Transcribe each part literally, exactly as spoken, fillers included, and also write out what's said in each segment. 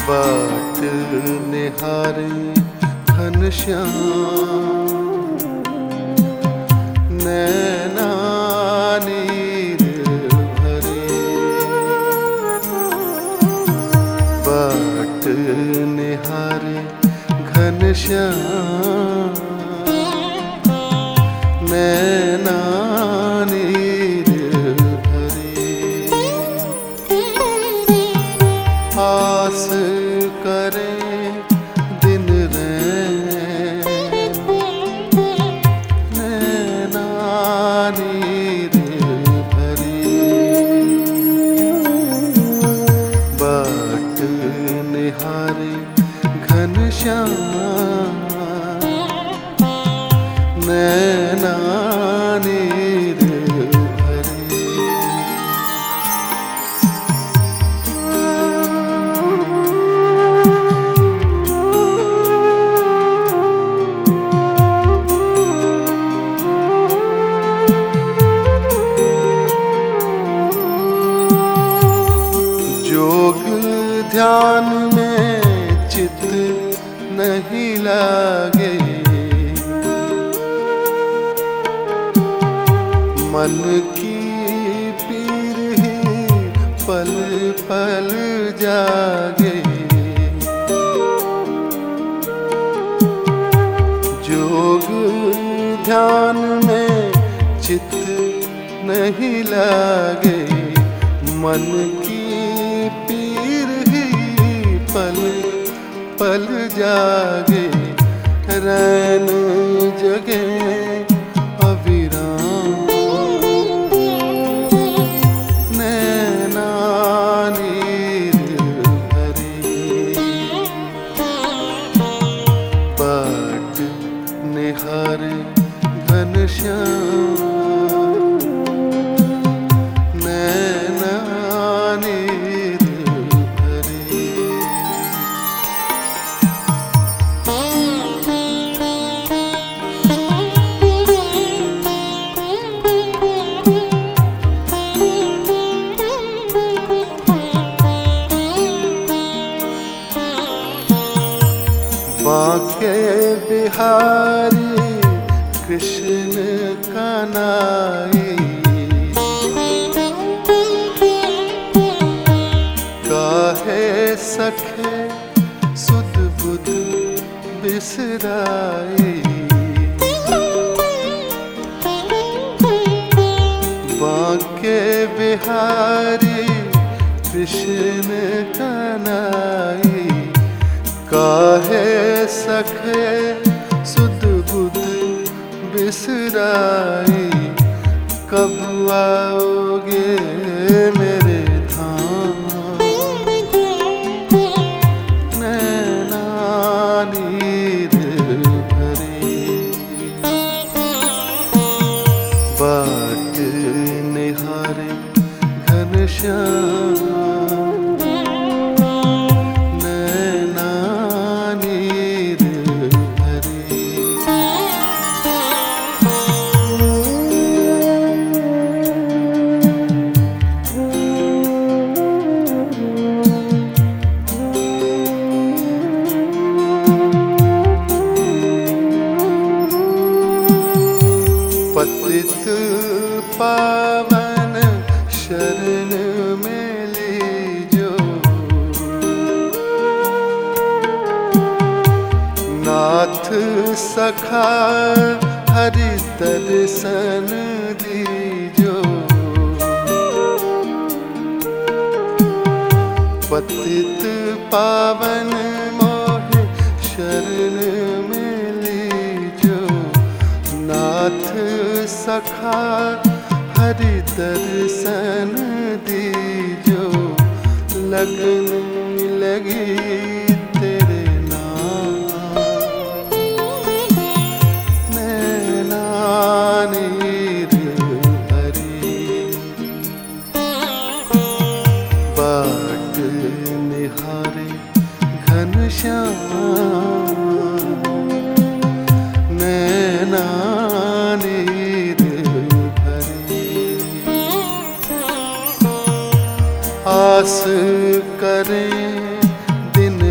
बाट निहारे घनश्याम नैना नीर भरे। बाट निहारे घनश्याम नैना नीर भरे। आस करे दिन रैन नैना नीर भरे। बाट निहारे घनश्याम नैना नीर भरे। जोग ध्यान में चित नहीं लागे। मन की पीर ही पल पल जागे। जोग ध्यान में चित नहीं लागे। मन की पीर ही पल पल जागे। रैन जगे अविराम नैना नीर भरे। बाट निहारे घनश्याम नैना नीर भरे। बांके बिहारी कृष्ण कन्हैया। काहे सखे सुध बुध बिसराई। बांके बिहारी कृष्ण कन्हैया। काहे सखे सुध बुध बिसराई। कब आओगे मेरे धाम नैना नीर भरे। बाट निहारे घनश्याम नैना नीर भरे। पतित पावन शरण में लीजो। नाथ सखा हरि दर्शन दीजो। पतित पावन मोहे शरण में लीजो। नाथ सखा हरि दर्शन दीजो। लगन लगी तेरे नाम नैना नीर भरे। बाट निहारे घनश्याम नैना नीर भरे। आस करें दिन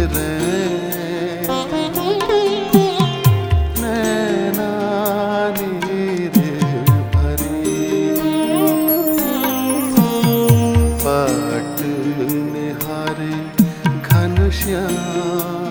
खुशियाँ